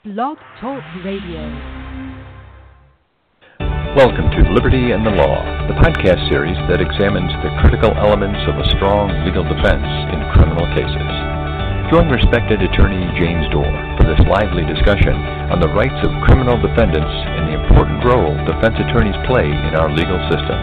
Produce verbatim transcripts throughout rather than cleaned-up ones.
Blog Talk Radio. Welcome to Liberty and the Law, the podcast series that examines the critical elements of a strong legal defense in criminal cases. Join respected attorney James Dorr for this lively discussion on the rights of criminal defendants and the important role defense attorneys play in our legal system.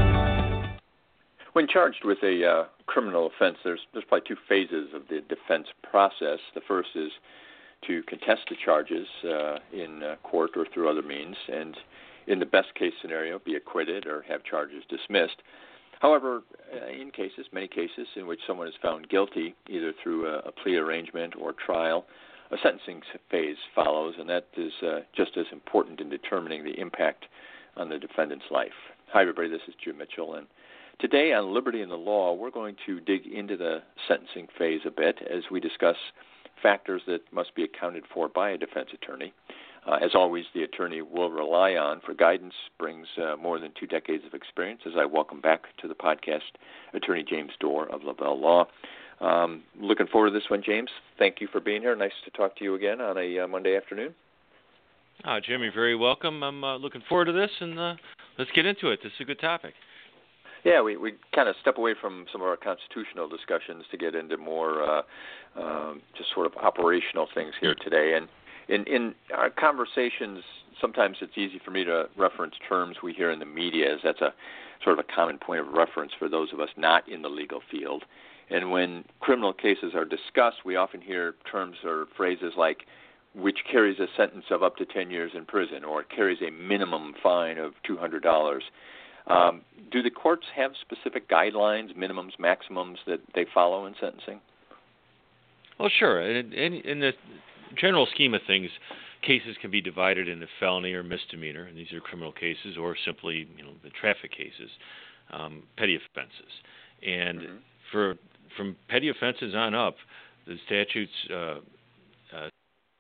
When charged with a uh, criminal offense, there's, there's probably two phases of the defense process. The first is to contest the charges uh, in uh, court or through other means, and in the best case scenario, be acquitted or have charges dismissed. However, uh, in cases, many cases in which someone is found guilty, either through a, a plea arrangement or trial, a sentencing phase follows, and that is uh, just as important in determining the impact on the defendant's life. Hi, everybody. This is Jim Mitchell, and today on Liberty and the Law, we're going to dig into the sentencing phase a bit as we discuss factors that must be accounted for by a defense attorney. Uh, as always, the attorney will rely on for guidance, brings uh, more than two decades of experience, as I welcome back to the podcast Attorney James Dorr of Lavelle Law. Um, looking forward to this one, James. Thank you for being here. Nice to talk to you again on a uh, Monday afternoon. Uh, Jim, you're very welcome. I'm uh, looking forward to this, and uh, let's get into it. This is a good topic. Yeah, we, we kind of step away from some of our constitutional discussions to get into more uh, um, just sort of operational things here today. And in, in our conversations, sometimes it's easy for me to reference terms we hear in the media, as that's a sort of a common point of reference for those of us not in the legal field. And when criminal cases are discussed, we often hear terms or phrases like, which carries a sentence of up to ten years in prison, or it carries a minimum fine of two hundred dollars. Um, do the courts have specific guidelines, minimums, maximums that they follow in sentencing? Well, sure. In, in, in the general scheme of things, cases can be divided into felony or misdemeanor, and these are criminal cases, or simply, you know, the traffic cases, um, petty offenses. And mm-hmm. for from petty offenses on up, the statutes uh, uh,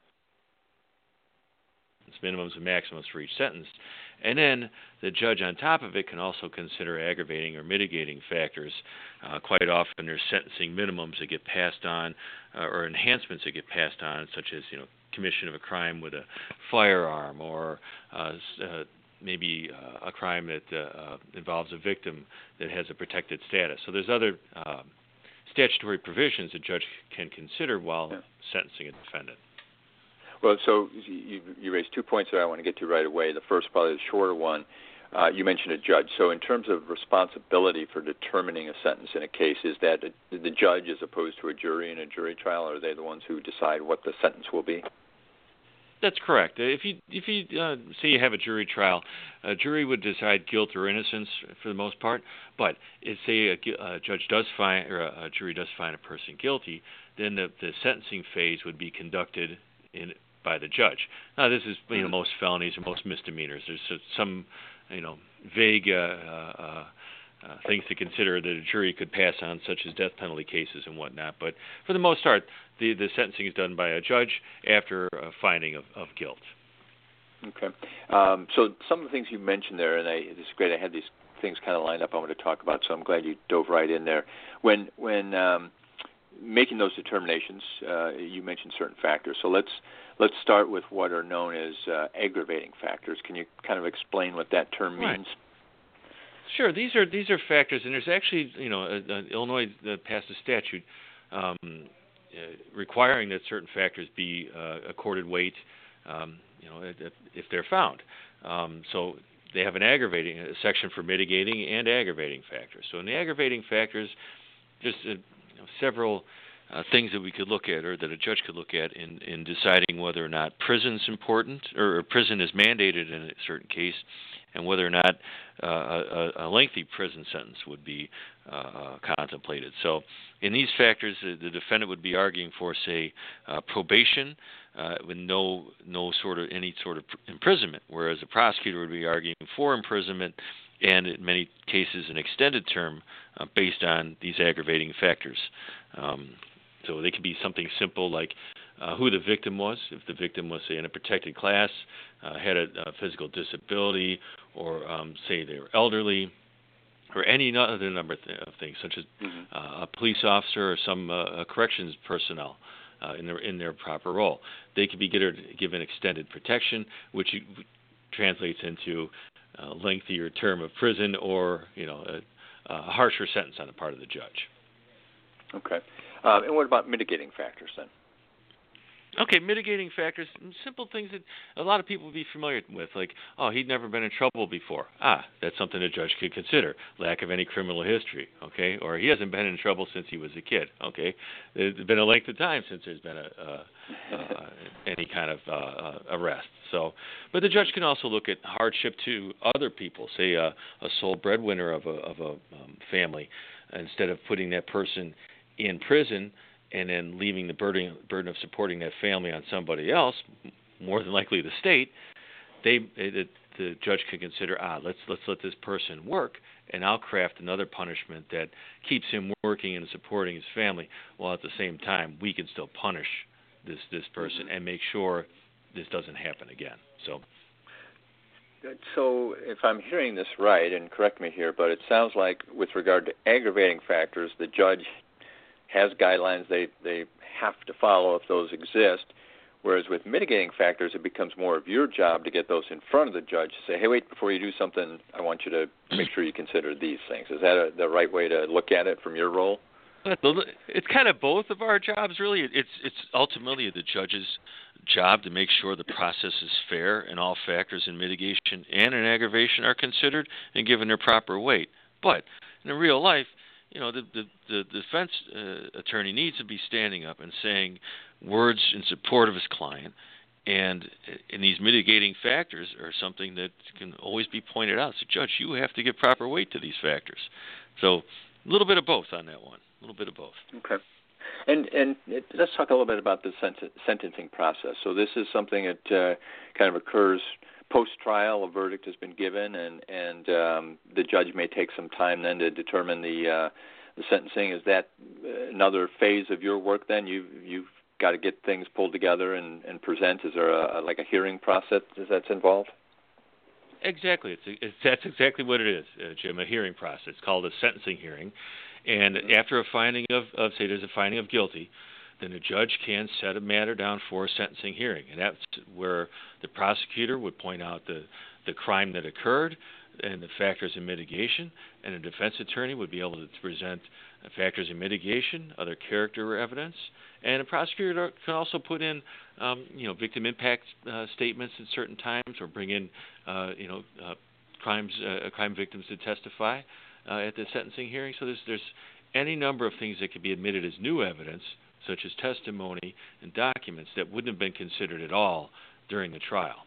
minimums and maximums for each sentence. And then the judge on top of it can also consider aggravating or mitigating factors. Uh, quite often there's sentencing minimums that get passed on uh, or enhancements that get passed on, such as, you know, commission of a crime with a firearm, or uh, uh, maybe uh, a crime that uh, uh, involves a victim that has a protected status. So there's other uh, statutory provisions the judge can consider while yeah. sentencing a defendant. Well, so you, you raised two points that I want to get to right away. The first, probably the shorter one, uh, you mentioned a judge. So in terms of responsibility for determining a sentence in a case, is that the judge as opposed to a jury in a jury trial, or are they the ones who decide what the sentence will be? That's correct. If you if you uh, say you have a jury trial, a jury would decide guilt or innocence for the most part. But if, say, a, a judge does find, or a, a jury does find a person guilty, then the, the sentencing phase would be conducted in by the judge. Now, this is, you know, most felonies or most misdemeanors. There's some, you know, vague uh, uh, uh, things to consider that a jury could pass on, such as death penalty cases and whatnot. But for the most part, the, the sentencing is done by a judge after a finding of, of guilt. Okay. Um, so some of the things you mentioned there, and I, this is great. I had these things kind of lined up I wanted to talk about, so I'm glad you dove right in there. When when um, making those determinations, uh, you mentioned certain factors. So let's let's start with what are known as uh, aggravating factors. Can you kind of explain what that term means? Right. Sure. These are these are factors, and there's actually, you know, uh, uh, Illinois uh, passed a statute um, uh, requiring that certain factors be uh, accorded weight, um, you know, if, if they're found. Um, so they have an aggravating a section for mitigating and aggravating factors. So in the aggravating factors, there's uh, you know, several uh, things that we could look at, or that a judge could look at in, in deciding whether or not prison's important, or, or prison is mandated in a certain case, and whether or not uh, a, a lengthy prison sentence would be uh, contemplated. So in these factors, uh, the defendant would be arguing for, say, uh, probation uh, with no no sort of any sort of imprisonment, whereas the prosecutor would be arguing for imprisonment and in many cases an extended term uh, based on these aggravating factors. Um, so they could be something simple like Uh, who the victim was, if the victim was, say, in a protected class, uh, had a, a physical disability, or, um, say, they were elderly, or any other number of, th- of things, such as mm-hmm. uh, a police officer or some uh, corrections personnel. uh, in their in their proper role. They could be given, given extended protection, which translates into a lengthier term of prison or, you know, a, a harsher sentence on the part of the judge. Okay. Uh, and what about mitigating factors then? Okay, mitigating factors, simple things that a lot of people would be familiar with, like, oh, he'd never been in trouble before. Ah, that's something a judge could consider. Lack of any criminal history, okay? Or he hasn't been in trouble since he was a kid, okay? There's been a length of time since there's been a, uh, uh, any kind of uh, uh, arrest. So, but the judge can also look at hardship to other people, say uh, a sole breadwinner of a, of a um, family. Instead of putting that person in prison and then leaving the burden burden of supporting that family on somebody else, more than likely the state, they the, the judge could consider, ah, let's let's let this person work, and I'll craft another punishment that keeps him working and supporting his family, while at the same time we can still punish this this person and make sure this doesn't happen again. So. So if I'm hearing this right, and correct me here, but it sounds like with regard to aggravating factors, the judge has guidelines they, they have to follow if those exist, whereas with mitigating factors, it becomes more of your job to get those in front of the judge to say, hey, wait, before you do something, I want you to make sure you consider these things. Is that a, the right way to look at it from your role? It's kind of both of our jobs, really. It's it's ultimately the judge's job to make sure the process is fair and all factors in mitigation and in aggravation are considered and given their proper weight. But in real life, you know, the the, the defense uh, attorney needs to be standing up and saying words in support of his client, and in these mitigating factors are something that can always be pointed out. So, Judge, you have to give proper weight to these factors. So, a little bit of both on that one. A little bit of both. Okay. And and it, let's talk a little bit about the sent- sentencing process. So this is something that uh, kind of occurs post-trial. A verdict has been given, and and um, the judge may take some time then to determine the uh, the sentencing. Is that another phase of your work? Then you you've got to get things pulled together and, and present. Is there a, like a hearing process that's involved? Exactly. It's, it's that's exactly what it is, uh, Jim. A hearing process. It's called a sentencing hearing. And after a finding of, of, say, there's a finding of guilty, then the judge can set a matter down for a sentencing hearing. And that's where the prosecutor would point out the, the crime that occurred and the factors in mitigation, and a defense attorney would be able to present factors in mitigation, other character evidence, and a prosecutor can also put in, um, you know, victim impact uh, statements at certain times, or bring in, uh, you know, uh, crimes, uh, crime victims to testify Uh, at the sentencing hearing. So there's there's any number of things that could be admitted as new evidence, such as testimony and documents that wouldn't have been considered at all during the trial.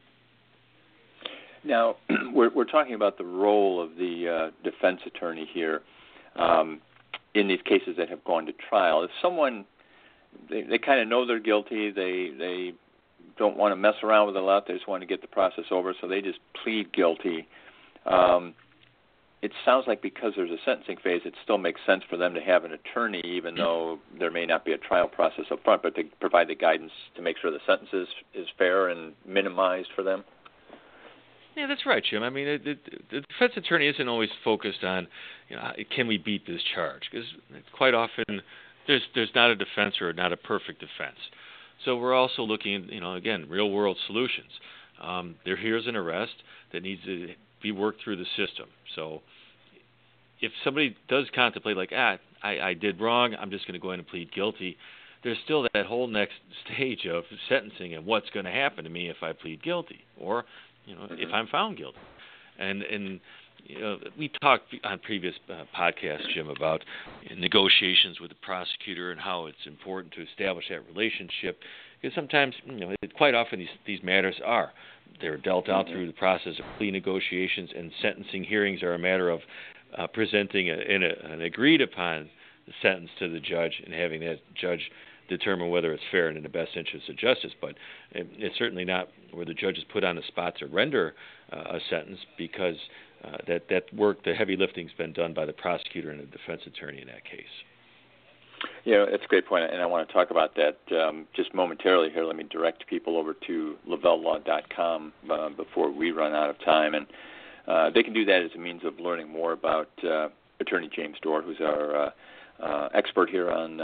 Now, we're, we're talking about the role of the uh, defense attorney here um, in these cases that have gone to trial. If someone, they, they kind of know they're guilty, they they don't want to mess around with it a lot, they just want to get the process over, so they just plead guilty. Um, It sounds like because there's a sentencing phase, it still makes sense for them to have an attorney, even though there may not be a trial process up front, but to provide the guidance to make sure the sentence is, is fair and minimized for them. Yeah, that's right, Jim. I mean, it, it, the defense attorney isn't always focused on, you know, can we beat this charge? Because quite often there's there's not a defense or not a perfect defense. So we're also looking at, you know, again, real-world solutions. Um, there here's an arrest that needs to be worked through the system. So if somebody does contemplate, like, ah, I, I did wrong, I'm just going to go in and plead guilty, there's still that whole next stage of sentencing and what's going to happen to me if I plead guilty, or, you know, mm-hmm. if I'm found guilty. And, and you know, we talked on previous uh, podcasts, Jim, about negotiations with the prosecutor and how it's important to establish that relationship, because sometimes, you know, it, quite often these, these matters are. They're dealt out through the process of plea negotiations, and sentencing hearings are a matter of uh, presenting a, in a, an agreed-upon sentence to the judge and having that judge determine whether it's fair and in the best interest of justice. But it, it's certainly not where the judge is put on the spot to render uh, a sentence, because uh, that, that work, the heavy lifting's been done by the prosecutor and the defense attorney in that case. You know, that's a great point, and I want to talk about that um, just momentarily here. Let me direct people over to lavelle law dot com uh, before we run out of time, and uh, they can do that as a means of learning more about uh, Attorney James Dorr, who's our uh, uh, expert here on uh,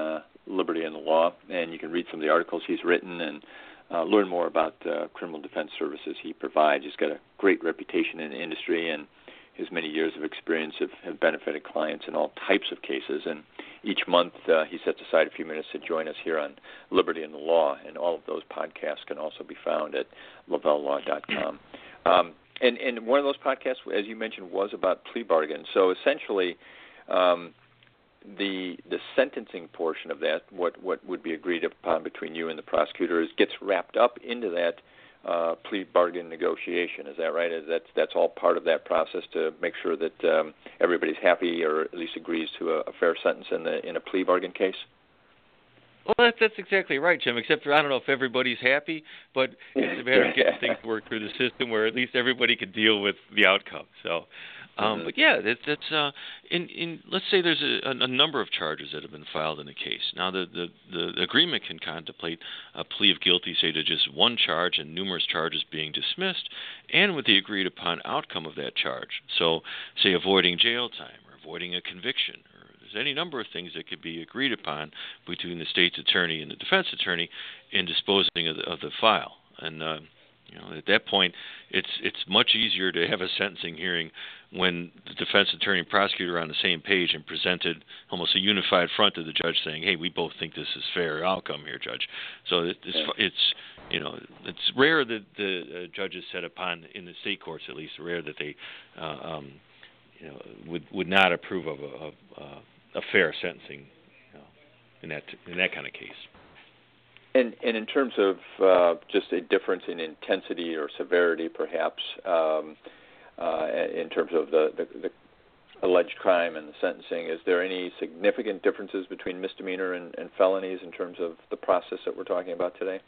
Liberty and the Law, and you can read some of the articles he's written and uh, learn more about uh, criminal defense services he provides. He's got a great reputation in the industry, and his many years of experience have, have benefited clients in all types of cases. And each month uh, he sets aside a few minutes to join us here on Liberty and the Law, and all of those podcasts can also be found at lavelle law dot com. Um, and, and one of those podcasts, as you mentioned, was about plea bargains. So essentially, um, the the sentencing portion of that, what, what would be agreed upon between you and the prosecutors, gets wrapped up into that Uh, plea bargain negotiation. Is that right? Is that that's all part of that process to make sure that um, everybody's happy, or at least agrees to a, a fair sentence in the in a plea bargain case? Well, that, that's exactly right, Jim. Except for I don't know if everybody's happy, but it's a matter of getting things worked through the system where at least everybody can deal with the outcome. So. Um, mm-hmm. But yeah, that's, that's uh, in, in let's say there's a, a number of charges that have been filed in a case. Now the, the, the agreement can contemplate a plea of guilty, say, to just one charge and numerous charges being dismissed, and with the agreed upon outcome of that charge. So, say avoiding jail time or avoiding a conviction, or there's any number of things that could be agreed upon between the state's attorney and the defense attorney in disposing of the, of the file. And uh, you know, at that point, it's it's much easier to have a sentencing hearing when the defense attorney and prosecutor are on the same page and presented almost a unified front to the judge, saying, "Hey, we both think this is fair outcome here, Judge." So it, it's it's you know it's rare that the uh, judges set upon in the state courts, at least, rare that they uh, um, you know would would not approve of a, of, uh, a fair sentencing, you know, in that in that kind of case. And, and in terms of uh, just a difference in intensity or severity, perhaps, um, uh, in terms of the, the, the alleged crime and the sentencing, is there any significant differences between misdemeanor and, and felonies in terms of the process that we're talking about today?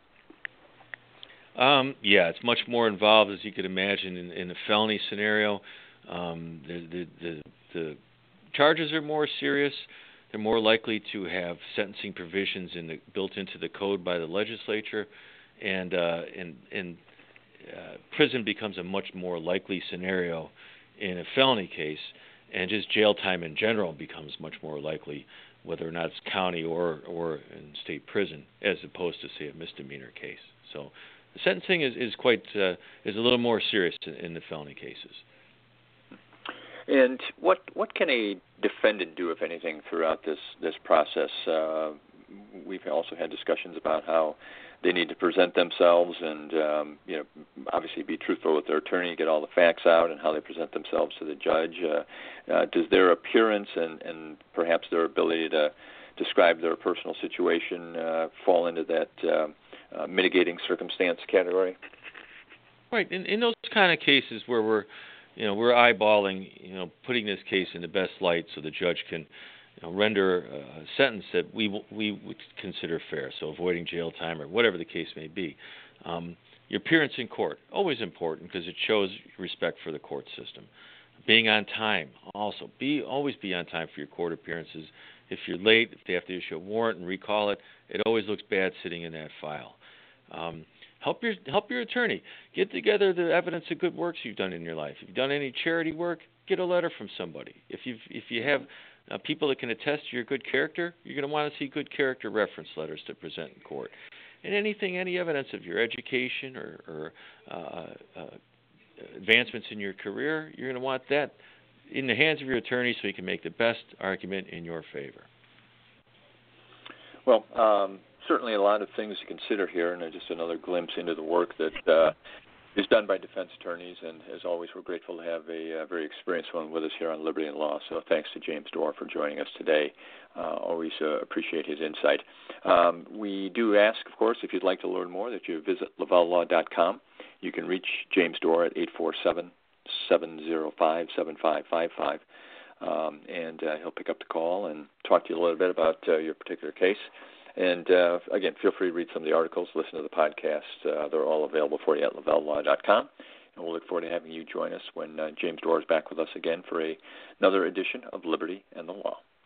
Um, yeah, it's much more involved, as you could imagine, in, in the felony scenario. Um, the, the, the, the charges are more serious. They're more likely to have sentencing provisions in the, built into the code by the legislature, and uh, and, and uh, prison becomes a much more likely scenario in a felony case, and just jail time in general becomes much more likely, whether or not it's county or or in state prison, as opposed to, say, a misdemeanor case. So the sentencing is is quite uh, is a little more serious in, in the felony cases. And what what can a defendant do, if anything, throughout this this process? Uh, we've also had discussions about how they need to present themselves, and um, you know, obviously be truthful with their attorney, get all the facts out, and how they present themselves to the judge. Uh, uh, does their appearance and, and perhaps their ability to describe their personal situation uh, fall into that uh, uh, mitigating circumstance category? Right. In, in those kind of cases where we're You know, we're eyeballing, you know, putting this case in the best light so the judge can, you know, render a sentence that we we would consider fair. So avoiding jail time or whatever the case may be. Um, your appearance in court, always important because it shows respect for the court system. Being on time, also be always be on time for your court appearances. If you're late, if they have to issue a warrant and recall it, it always looks bad sitting in that file. Um, Help your help your attorney. Get together the evidence of good works you've done in your life. If you've done any charity work, get a letter from somebody. If you if you have uh, people that can attest to your good character, you're going to want to see good character reference letters to present in court. And anything, any evidence of your education or, or uh, uh, advancements in your career, you're going to want that in the hands of your attorney so he can make the best argument in your favor. Well, um, certainly a lot of things to consider here, and just another glimpse into the work that uh, is done by defense attorneys. And as always, we're grateful to have a, a very experienced one with us here on Liberty and Law. So thanks to James Dorr for joining us today. Uh, always uh, appreciate his insight. Um, we do ask, of course, if you'd like to learn more, that you visit lavelle law dot com. You can reach James Dorr at eight four seven, seven zero five, seven five five five. Um, and uh, he'll pick up the call and talk to you a little bit about uh, your particular case. And, uh, again, feel free to read some of the articles, listen to the podcast. Uh, they're all available for you at lavelle law dot com. And we'll look forward to having you join us when uh, James Dorr is back with us again for a, another edition of Liberty and the Law.